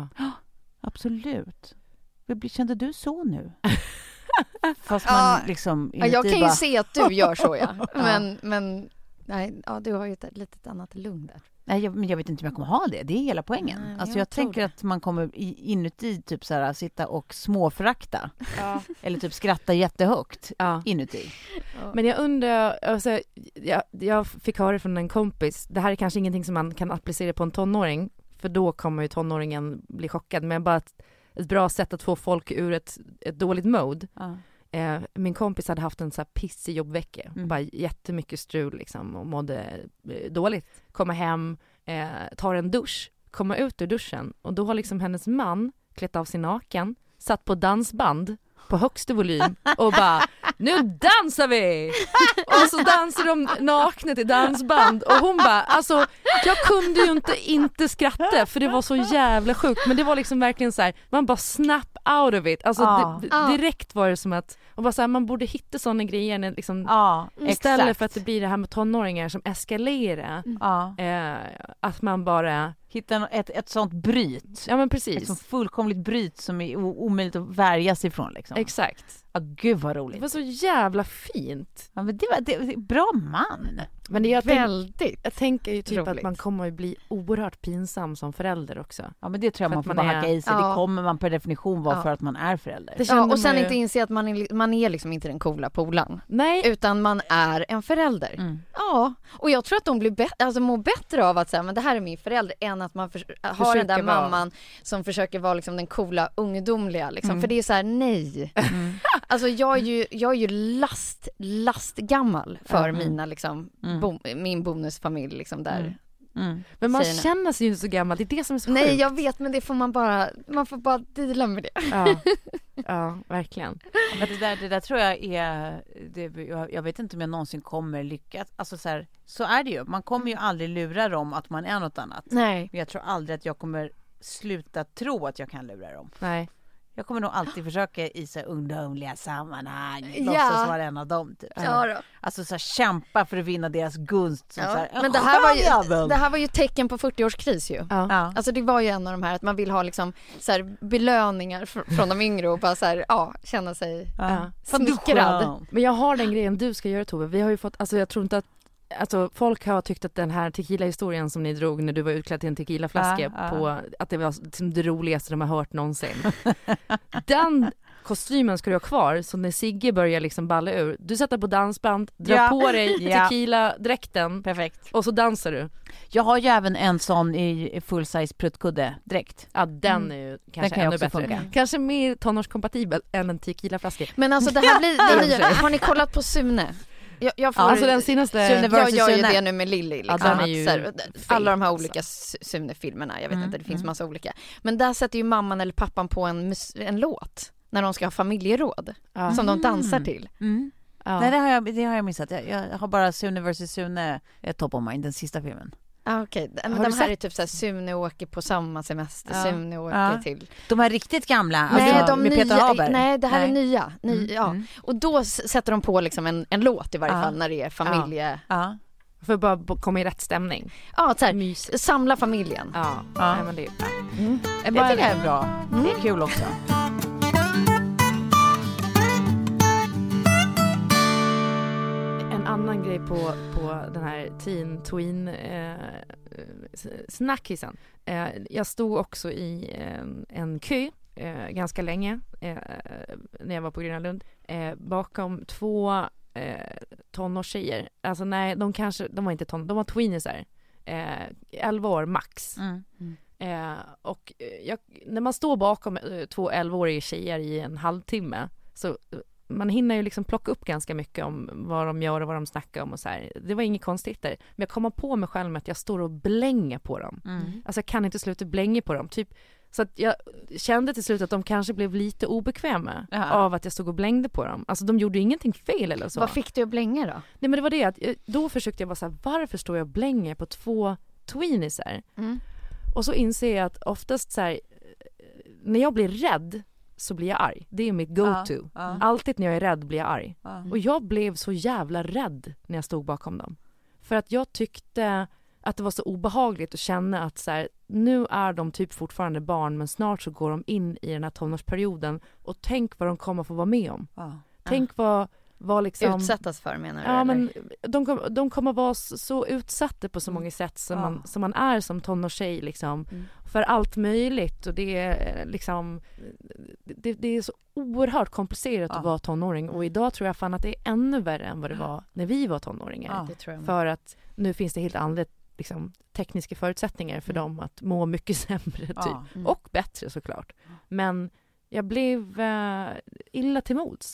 Absolut. Kände du så nu? Fast man liksom jag kan ju se att du gör så, men nej, du har ju ett litet annat lugn där. Nej, men jag vet inte om jag kommer ha det. Det är hela poängen. Nej, alltså jag tänker att man kommer inuti typ så här, sitta och småförakta. Eller typ skratta jättehögt inuti. Men jag undrar, alltså, jag fick höra från en kompis, det här är kanske ingenting som man kan applicera på en tonåring, för då kommer ju tonåringen bli chockad, men bara ett bra sätt att få folk ur ett dåligt mode. Min kompis hade haft en så här pissig jobbvecka. Bara jättemycket strul liksom, och mådde dåligt. Komma hem, tar en dusch, komma ut ur duschen. Och då har liksom hennes man klätt av sig naken, satt på dansband på högsta volym och bara, nu dansar vi! Och så dansar de nakna till dansband och hon bara, alltså jag kunde ju inte skratta för det var så jävla sjukt, men det var liksom verkligen så här, man bara snap out of it, alltså direkt var det som att, och bara så här, man borde hitta sådana grejer liksom, istället för att det blir det här med tonåringar som eskalerar, att man bara hitta ett sånt bryt. Ja, men precis. Ett sånt fullkomligt bryt som är omöjligt att värja sig ifrån liksom. Exakt. Ja, gud vad roligt. Det var så jävla fint. Ja, men det var bra man. Men det är väldigt. Jag tänker ju typ roligt. att man kommer att bli oerhört pinsam som förälder också. Ja, men det tror jag man får bara hacka i sig. Det kommer man per definition vara för att man är förälder. Och sen inte inse att man är liksom inte den coola polan. Nej. Utan man är en förälder. Ja, och jag tror att de blir mår bättre av att säga, men det här är min förälder, än att man har den där mamman som försöker vara liksom den coola ungdomliga liksom. För det är så här, nej. Alltså jag är ju lastgammal för mina liksom min bonusfamilj liksom där. Men man känner sig ju inte så gammal, det är det som är så sjukt. Nej, jag vet, men det får man får bara deala med det. Ja, verkligen. Men det där tror jag är jag vet inte om jag någonsin kommer lyckas. Alltså så är det ju. Man kommer ju aldrig lura dem att man är något annat. Nej. Men jag tror aldrig att jag kommer sluta tro att jag kan lura dem. Nej. Jag kommer nog alltid försöka i så ungdomliga sammanhang låtsas vara en av dem typ. Alltså så här, kämpa för att vinna deras gunst som så här, men det här var ju tecken på 40-årskris ju. Alltså det var ju en av de här att man vill ha liksom så här belöningar från de yngre och bara så här, känna sig smickrad. Men jag har den grejen du ska göra, Tove. Vi har ju fått, alltså jag tror inte att Alltså folk har tyckt att den här tequila-historien som ni drog när du var utklädd till en tequilaflaska på att det var det roligaste de har hört någonsin. Den kostymen ska du ha kvar, så när Sigge börjar liksom balla ur, du sätter på dansband, drar på dig tequila-dräkten. Perfekt. Och så dansar du. Jag har ju även en sån i full-size pruttkudde-dräkt. Ja, den är ju kanske ännu bättre. Funka. Kanske mer tonårskompatibel än en tequilaflaska. Men alltså det här blir har ni kollat på Sune? Jag får, alltså den senaste jag gör ju det nu med Lilly liksom, ja, ju alla de här olika Sune-filmerna, jag vet inte, det finns massa olika. Men där sätter ju mamman eller pappan på en låt när de ska ha familjeråd som de dansar till. Ja. Nej, det har jag missat. Jag har bara Sune vs. Sune top of mind, den sista filmen. Okej. Men de här är typ så här, Sune åker på samma semester, Sune åker till... De är riktigt gamla, nej, alltså, med Peter Haber. Nej, det här är nya. Och då sätter de på liksom en låt i varje fall när det är familje... För att bara komma i rätt stämning. Ja, så här, samla familjen. Nej, men det är det tycker jag är bra. Det är kul också. En annan grej på den här tween snackisen. Jag stod också i en kö ganska länge när jag var på Gröna Lund bakom 2 tonårstjejer. Alltså nej, de var inte de var tweenisar. 11 år max. Och när man står bakom 2 11-åriga tjejer i en halvtimme, så man hinner ju liksom plocka upp ganska mycket om vad de gör och vad de snackar om och så här. Det var inget konstigt där. Men jag kommer på mig själv med att jag står och blänger på dem. Alltså jag kan inte sluta blänga på dem. Typ, så att jag kände till slut att de kanske blev lite obekväma av att jag stod och blängde på dem. Alltså de gjorde ingenting fel eller så. Vad fick du att blänga då? Nej, men det var det att då försökte jag vara så här, varför står jag och blänger på 2 tweenisar? Och så inser jag att oftast så här, när jag blir rädd så blir jag arg. Det är mitt go-to. Alltid när jag är rädd blir jag arg. Och jag blev så jävla rädd när jag stod bakom dem. För att jag tyckte att det var så obehagligt att känna att så här, nu är de typ fortfarande barn, men snart så går de in i den här tonårsperioden, och tänk vad de kommer få vara med om. Tänk vad liksom... Utsättas för, menar du? Ja, eller? men de kommer vara så utsatta på så många sätt som man är som tonårstjej liksom, för allt möjligt, och det är liksom det är så oerhört komplicerat att vara tonåring, och idag tror jag fan att det är ännu värre än vad det var när vi var tonåringar. Det tror jag. För att nu finns det helt andra liksom, tekniska förutsättningar för dem att må mycket sämre typ. Och bättre såklart. Men jag blev illa till mods.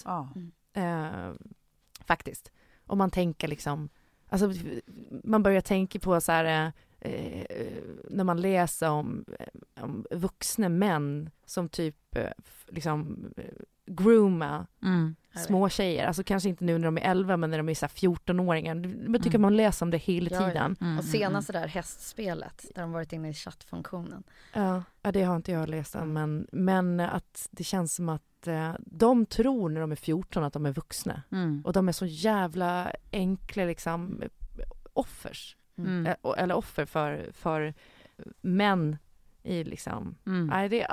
Faktiskt. Om man tänker liksom, alltså man börjar tänka på så här när man läser om vuxna män som typ liksom grooma små tjejer, alltså kanske inte nu när de är 11, men när de är så här 14-åringar. Jag tycker man läser om det hela tiden. Och senast det där hästspelet där de varit inne i chattfunktionen. Ja, det har inte jag läst om, men att det känns som att de tror när de är 14 att de är vuxna. Och de är så jävla enkla liksom offers. Eller offer för män i liksom. Nej, det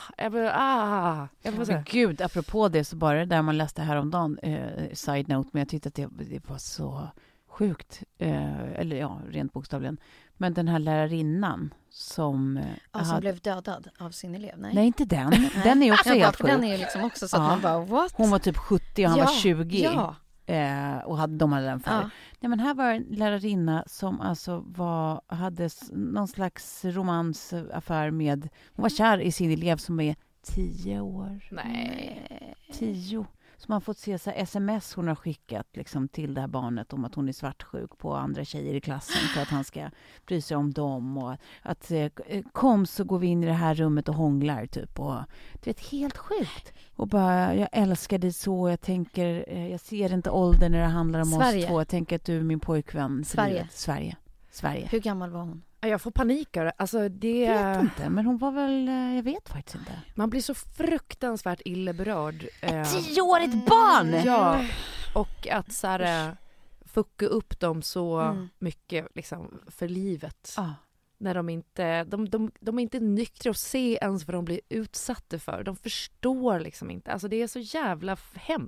jag får säga. Gud, apropå det så bara där man läste häromdagen side note, men jag tyckte att det var så sjukt, eller ja, rent bokstavligen. Men den här lärarinnan som som blev dödad av sin elev. Nej, inte den. Den är också helt sjuk. Den är ju liksom också så att man bara, what? Hon var typ 70 och han var 20. Och de hade den för. Nej, men här var en lärarinna som alltså hade någon slags romansaffär med, hon var kär i sin elev som är 10 år. Nej. 10. Så man fått se så här sms hon har skickat liksom till det här barnet om att hon är svartsjuk på andra tjejer i klassen för att han ska bry sig om dem, och att kom så går vi in i det här rummet och hånglar typ, och det är helt sjukt. Och bara, jag älskar dig så, jag tänker, jag ser inte ålder när det handlar om oss två, jag tänker att du är min pojkvän. Sverige. Hur gammal var hon? Jag får panik av det. Alltså det... Jag vet inte, men hon var väl... Jag vet faktiskt inte. Man blir så fruktansvärt illa berörd. Ett 10-årigt barn! Ja, och att så här, fucka upp dem så mycket liksom, för livet. När de inte... De är inte nyktra och se ens vad de blir utsatta för. De förstår liksom inte. Alltså det är så jävla hemskt.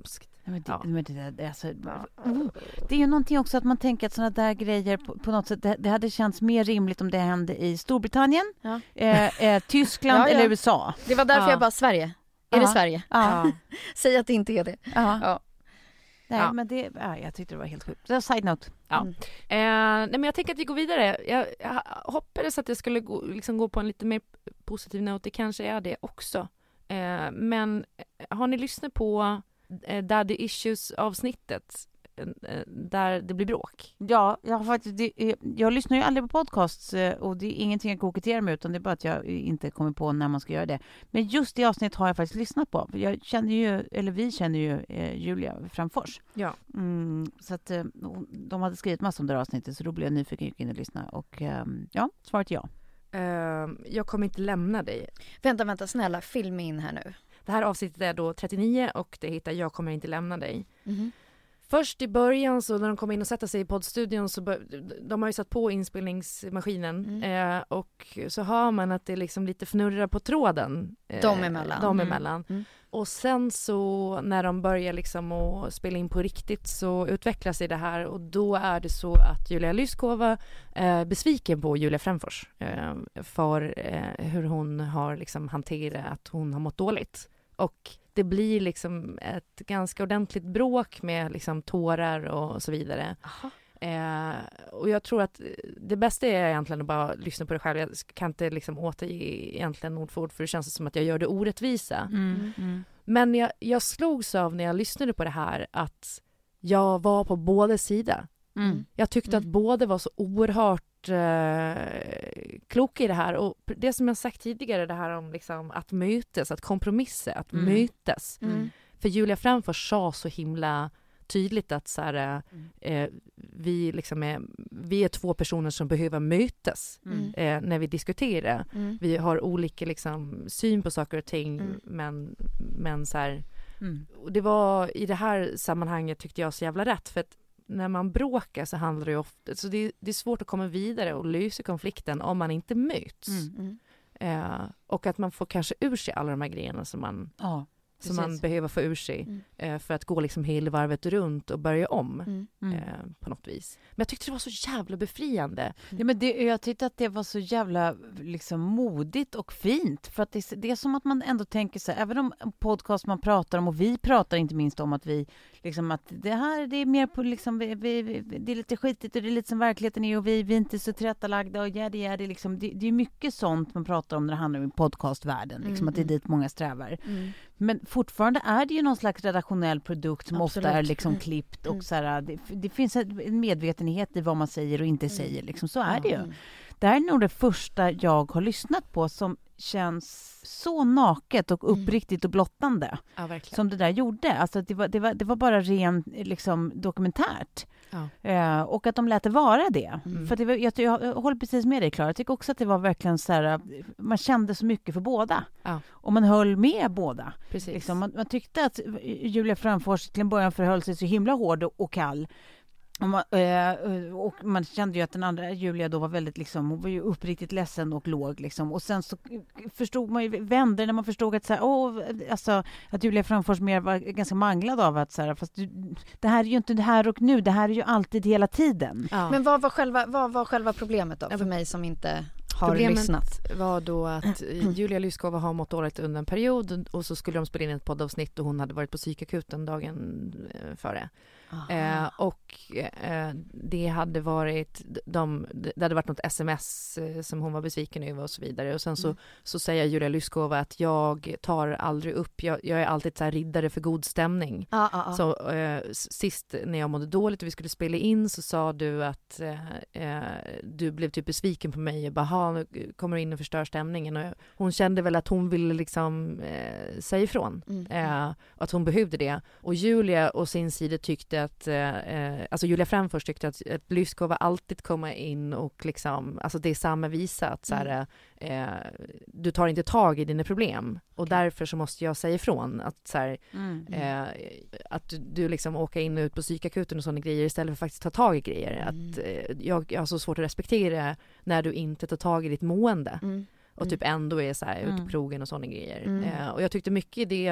Det är ju någonting också att man tänker att sådana där grejer på något sätt, det hade känts mer rimligt om det hände i Storbritannien, Tyskland eller USA. Det var därför jag bara, Sverige. Är det Sverige? Ja. Säg att det inte är det. Ja. Nej, men det, jag tyckte det var helt sjukt. Så side note. Ja. Nej, men jag tänker att vi går vidare. Jag hoppades att jag skulle gå på en lite mer positiv note. Det kanske är det också. Men har ni lyssnat på Daddy Issues-avsnittet där det blir bråk? Ja, jag lyssnar ju aldrig på podcasts och det är ingenting jag koketerar med, utan det är bara att jag inte kommer på när man ska göra det. Men just det avsnitt har jag faktiskt lyssnat på. Vi känner ju Julia Framfors. Ja. Så att de hade skrivit massor om det här avsnittet, så då blev jag nyfiken, gick in och lyssna. Och svaret ja. Jag kommer inte lämna dig. Vänta, snälla, film in här nu. Det här avsnittet är då 39 och det heter Jag kommer inte lämna dig. Mm-hmm. Först i början, så när de kom in och sätter sig i poddstudion, så de har ju satt på inspelningsmaskinen och så hör man att det liksom lite fnurrar på tråden. De emellan. Och sen så när de börjar liksom att spela in på riktigt så utvecklas det här, och då är det så att Julia Lyskova är besviken på Julia Framfors för hur hon har liksom hanterat att hon har mått dåligt. Och det blir liksom ett ganska ordentligt bråk med liksom tårar och så vidare. Och jag tror att det bästa är egentligen att bara lyssna på det själv. Jag kan inte liksom återge egentligen ord för ord, för det känns som att jag gör det orättvisa. Men jag slogs av när jag lyssnade på det här att jag var på båda sidor. Jag tyckte att båda var så oerhört kloka i det här, och det som jag sagt tidigare, det här om liksom att mötas, att kompromissa, att mötas. För Julia Framfors sa så himla tydligt att så här, vi är två personer som behöver mötas när vi diskuterar. Vi har olika liksom syn på saker och ting, men så här, och det var i det här sammanhanget tyckte jag så jävla rätt, för att när man bråkar så handlar det ju ofta, så det är svårt att komma vidare och lösa konflikten om man inte möts. Och att man får kanske ur sig alla de här grejerna som man behöver få ur sig för att gå liksom hela varvet runt och börja om på något vis. Men jag tyckte det var så jävla befriande. Ja, men jag tyckte att det var så jävla liksom modigt och fint, för att det är som att man ändå tänker så här, även om podcast man pratar om, och vi pratar inte minst om att vi liksom, att det här, det är mer på liksom, det är lite skitigt och det är lite som verkligheten är, och vi är inte så tillrättalagda och det är liksom, det är mycket sånt man pratar om när det handlar om podcastvärlden, liksom, att det är dit många strävar. Men fortfarande är det ju någon slags redaktionell produkt som ofta är liksom klippt och så här, det finns en medvetenhet i vad man säger och inte säger, liksom, så är det ju. Det här är nog det första jag har lyssnat på som känns så naket och uppriktigt och blottande som det där gjorde. Alltså det var bara ren liksom dokumentärt. Och att de lät det vara det. För jag håller precis med dig, Klara. Jag tycker också att det var verkligen så här, man kände så mycket för båda. Och man höll med båda. Liksom, man tyckte att Julia Framfors till en början förhöll sig så himla hård och kall. Och man kände ju att den andra Julia då var väldigt liksom, hon var ju uppriktigt ledsen och låg liksom, och sen så förstod man ju, vände när man förstod att så här, alltså att Julia Framfors mer var ganska manglad av att så här, fast det här är ju inte det här och nu, det här är ju alltid hela tiden. Men vad var själva problemet då för mig som inte har lyssnat? Problemet var då att Julia Lyskova har mått dåligt under en period, och så skulle de spela in ett poddavsnitt och hon hade varit på psykakuten dagen före. Det hade varit det hade varit något sms som hon var besviken över och så vidare, och sen så säger Julia Lyskova att jag tar aldrig upp, jag är alltid så här riddare för god stämning. Så sist när jag mådde dåligt och vi skulle spela in så sa du att du blev typ besviken på mig och bara, nu kommer du in och förstör stämningen, och hon kände väl att hon ville liksom säga ifrån att hon behövde det, och Julia och sin sida tyckte att alltså Julia Framfors tyckte att Lyskova alltid kommer in och liksom, alltså det är samma visa att så här, du tar inte tag i dina problem, och därför så måste jag säga ifrån att så här, att du liksom åker in och ut på psykakuten och sådana grejer istället för att faktiskt ta tag i grejer, att jag har så svårt att respektera när du inte tar tag i ditt mående och typ ändå är så här ute på krogen och sådana grejer, och jag tyckte mycket i det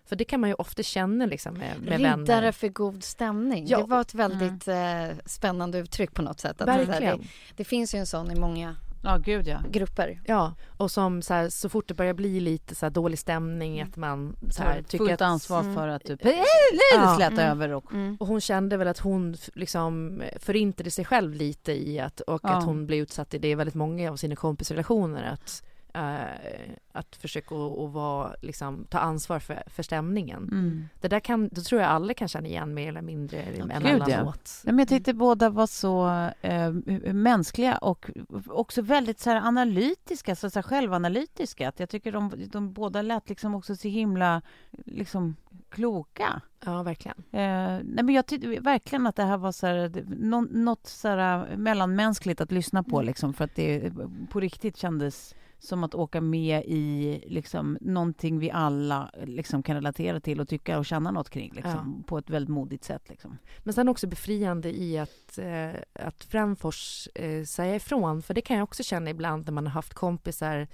För det kan man ju ofta känna liksom med vänner. Riddare för god stämning. Ja. Det var ett väldigt spännande uttryck på något sätt. Att verkligen. Det finns ju en sån i många grupper. Ja, och som så fort det börjar bli lite så här dålig stämning att man så här tycker fullt ansvar för att typ släta över. Och hon kände väl att hon liksom förintade sig själv lite i att hon blev utsatt i det väldigt många av sina kompisrelationer att försöka att vara, liksom, ta ansvar för stämningen. Det där då tror jag alla kan känna igen mer eller mindre emellanåt. Ja. Men jag tyckte båda var så mänskliga och också väldigt så här analytiska, så här självanalytiska. Att jag tycker de båda lät liksom också så himla liksom kloka. Ja, verkligen. Nej, men jag tyckte verkligen att det här var så här, något så här mellanmänskligt att lyssna på liksom, för att det på riktigt kändes som att åka med i liksom någonting vi alla liksom kan relatera till och tycka och känna något kring liksom, på ett väldigt modigt sätt liksom. Men sen också befriande i att Frändfors säger ifrån, för det kan jag också känna ibland när man har haft kompisar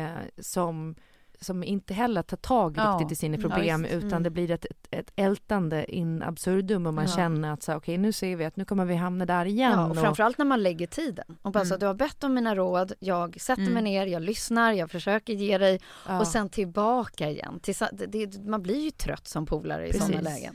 som inte heller tar tag riktigt i sina problem, utan det blir ett ältande in absurdum och man känner att okej, nu ser vi att nu kommer vi hamna där igen. Ja, och framförallt när man lägger tiden. Och bara så att du har bett om mina råd, jag sätter mig ner, jag lyssnar, jag försöker ge dig och sen tillbaka igen. Man blir ju trött som polare i sådana lägen.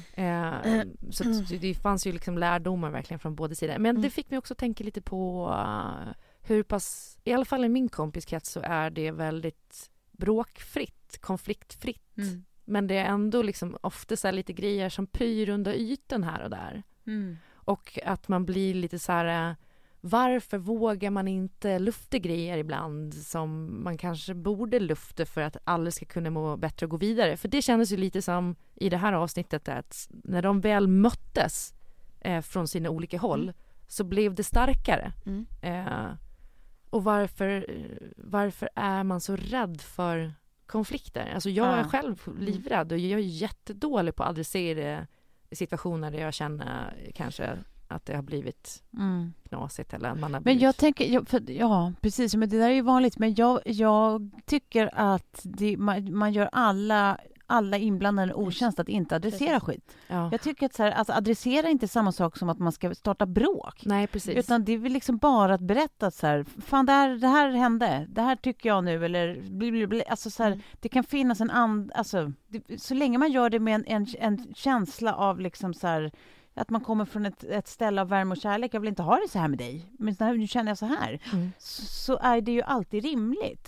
Så det fanns ju liksom lärdomar verkligen från båda sidor. Men det fick mig också tänka lite på hur pass, i alla fall i min kompiskrets så är det väldigt bråkfritt, konfliktfritt. Men det är ändå liksom ofta så här lite grejer som pyr under ytan här och där. Och att man blir lite så här, varför vågar man inte lufta grejer ibland som man kanske borde lufta för att alla ska kunna må bättre och gå vidare? För det kändes ju lite som i det här avsnittet att när de väl möttes från sina olika håll så blev det starkare. Och varför är man så rädd för konflikter? Alltså jag är själv livrädd och jag är jättedålig på att adressera situationer där jag känner kanske att det har blivit knasigt eller man har blivit... Men jag tänker, precis, men det där är ju vanligt, men jag tycker att man gör alla inblandade otjänst att inte adressera skit. Ja. Jag tycker att så här, alltså, adressera är inte samma sak som att man ska starta bråk. Nej, precis. Utan det är väl liksom bara att berätta att så här, fan det här hände. Det här tycker jag nu eller alltså så här, det kan finnas alltså så länge man gör det med en känsla av liksom så här, att man kommer från ett ställe av värme och kärlek. Jag vill inte ha det så här med dig. Men nu känner jag så här. Så är det ju alltid rimligt.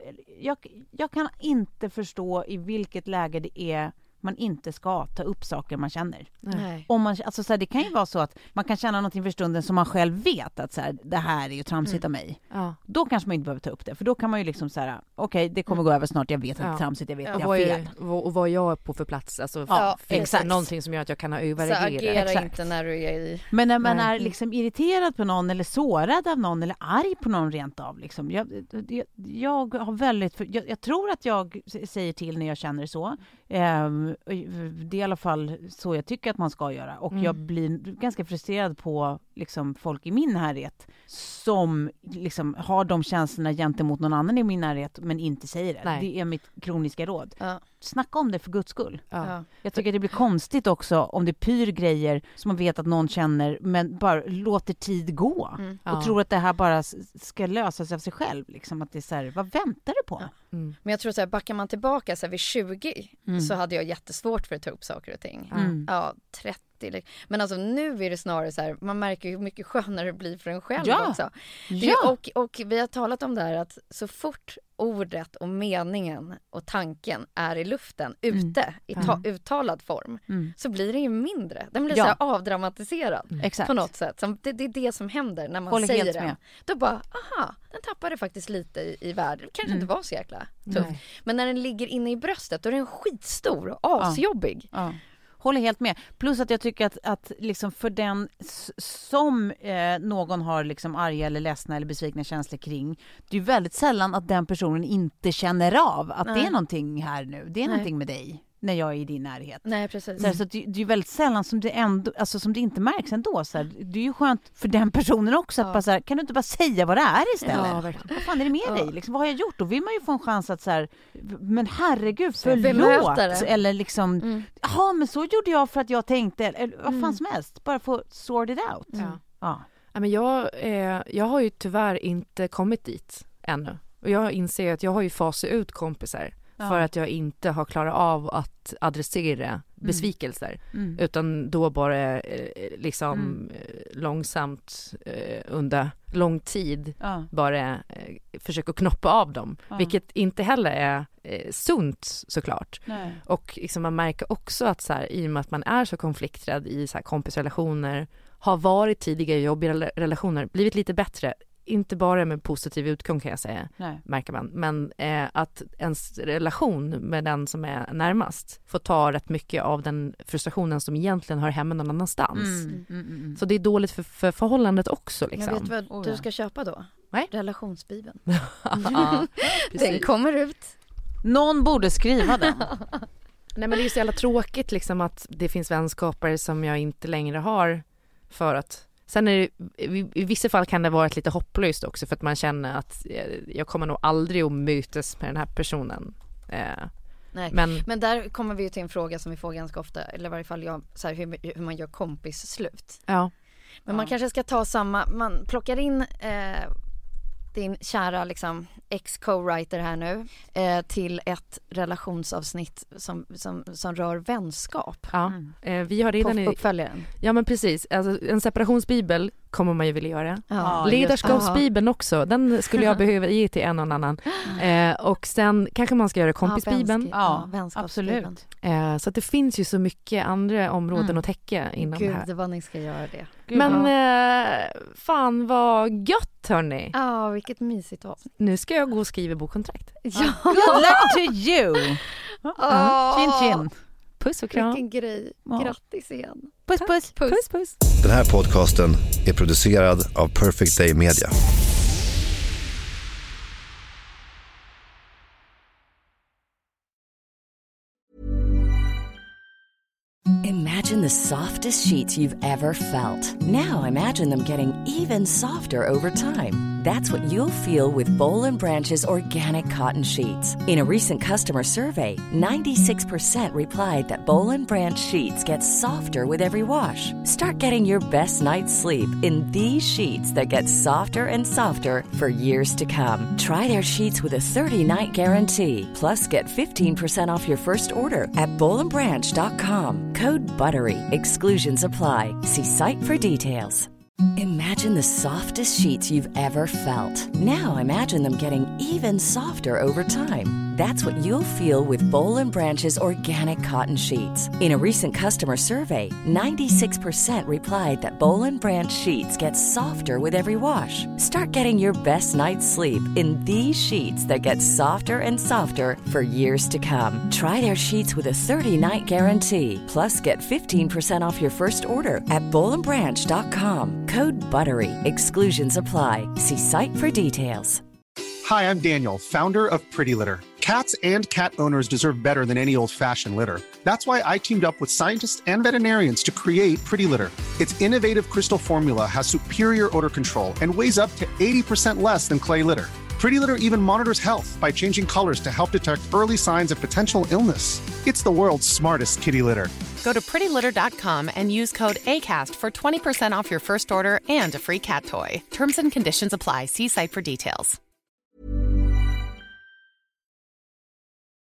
Jag kan inte förstå i vilket läge det är man inte ska ta upp saker man känner. Nej. Om man, alltså så här, det kan ju vara så att man kan känna någonting för stunden som man själv vet att så här, det här är ju tramsigt av mig. Ja. Då kanske man inte behöver ta upp det. För då kan man ju liksom så här, okej, det kommer gå över snart. Jag vet att det är tramsigt, jag vet att jag har fel. Och vad jag är på för plats. Alltså, finns det någonting som gör att jag kan överreagera. Så agera inte när du är i... Men när man är liksom irriterad på någon eller sårad av någon eller arg på någon rent av. Liksom. Jag har väldigt... Jag tror att jag säger till när jag känner så. Det är i alla fall så jag tycker att man ska göra. Och jag blir ganska frustrerad på liksom, folk i min närhet som liksom, har de känslorna gentemot någon annan i min närhet men inte säger det. Nej. Det är mitt kroniska råd. Ja. Snacka om det för Guds skull. Ja. Jag tycker att det blir konstigt också om det pyr grejer som man vet att någon känner men bara låter tid gå och tror att det här bara ska lösa sig av sig själv. Liksom, att det är så här, vad väntar du på? Men jag tror så här, backar man tillbaka så här, vid 20 så hade jag jättesvårt för att ta upp saker och ting. Ja, 30. Men alltså nu är det snarare så här, man märker hur mycket skönare det blir för en själv också. Och vi har talat om det här att så fort ordet och meningen och tanken är i luften ute i uttalad form så blir det ju mindre. Den blir så här avdramatiserad på något sätt. Det är det som händer när man säger det. Då bara, aha, den tappade faktiskt lite i världen. Det kanske inte var så jäkla tufft. Men när den ligger inne i bröstet då är den skitstor och asjobbig. Ja. Håller helt med. Plus att jag tycker att liksom för den som någon har liksom arga eller ledsna eller besvikna känslor kring, det är väldigt sällan att den personen inte känner av att det är någonting här nu. Det är någonting med dig. när jag är i din närhet. Nej, precis. Så det är ju väldigt sällan som det ändå, alltså som det inte märks ändå. Så här, det är ju skönt för den personen också att bara så här, kan du inte bara säga vad det är istället? Ja, verkligen. Vad fan är det med dig? Liksom, vad har jag gjort? Då vill man ju få en chans att så här, men herregud, förlåt. Eller liksom, jaha, men så gjorde jag för att jag tänkte, eller vad fan som helst. Bara få sort it out. Ja, men jag har ju tyvärr inte kommit dit ännu. Och jag inser att jag har ju fasat ut kompisar för att jag inte har klarat av att adressera besvikelser. Utan då bara liksom långsamt under lång tid bara försöka knoppa av dem. Vilket inte heller är sunt såklart. Nej. Och liksom man märker också att så här, i och med att man är så konflikträdd i så här kompisrelationer, har varit tidigare jobbiga relationer, blivit lite bättre. Inte bara med positiv utgång kan jag säga, märker man. Men att ens relation med den som är närmast får ta rätt mycket av den frustrationen som egentligen hör hemma någon annanstans. Så det är dåligt för förhållandet också. Liksom. Jag vet vad du ska köpa då? Nej? Relationsbibeln. Den kommer ut. Någon borde skriva den. Nej, men det är så jävla tråkigt liksom, att det finns vänskaper som jag inte längre har för att... Sen är det, i vissa fall kan det vara lite hopplöst också för att man känner att jag kommer nog aldrig att mötas med den här personen. Nej, men där kommer vi ju till en fråga som vi får ganska ofta, eller i varje fall jag, så här, hur man gör kompisslut. Ja. Men man kanske ska ta man plockar in din kära liksom, ex-co-writer här nu till ett relationsavsnitt som rör vänskap. Ja, vi har redan uppföljaren. Ja, men precis. Alltså, en separationsbibel kommer man ju vilja göra. Ja, ledarskapsbibeln också. Den skulle jag behöva ge till en och annan. Och sen kanske man ska göra kompisbibeln. Ja, absolut. Så att det finns ju så mycket andra områden att täcka inom det här. Gud, vad ni ska göra det. Men fan vad gött, hörni. Ja, vilket mysigt avsnitt. Nu ska jag gå och skriva bokkontrakt. Ja. Good luck to you. Chin chin. Puss och kram. Vilken grej. Grattis igen. Puss. Den här podcasten är producerad av Perfect Day Media. Imagine the softest sheets you've ever felt. Now imagine them getting even softer over time. That's what you'll feel with Boll & Branch's organic cotton sheets. In a recent customer survey, 96% replied that Boll & Branch sheets get softer with every wash. Start getting your best night's sleep in these sheets that get softer and softer for years to come. Try their sheets with a 30-night guarantee. Plus, get 15% off your first order at bollandbranch.com. Code BUTTERY. Exclusions apply. See site for details. Imagine the softest sheets you've ever felt. Now imagine them getting even softer over time. That's what you'll feel with Boll & Branch's organic cotton sheets. In a recent customer survey, 96% replied that Boll & Branch sheets get softer with every wash. Start getting your best night's sleep in these sheets that get softer and softer for years to come. Try their sheets with a 30-night guarantee. Plus, get 15% off your first order at bollandbranch.com. Code BUTTERY. Exclusions apply. See site for details. Hi, I'm Daniel, founder of Pretty Litter. Cats and cat owners deserve better than any old-fashioned litter. That's why I teamed up with scientists and veterinarians to create Pretty Litter. Its innovative crystal formula has superior odor control and weighs up to 80% less than clay litter. Pretty Litter even monitors health by changing colors to help detect early signs of potential illness. It's the world's smartest kitty litter. Go to prettylitter.com and use code ACAST for 20% off your first order and a free cat toy. Terms and conditions apply. See site for details.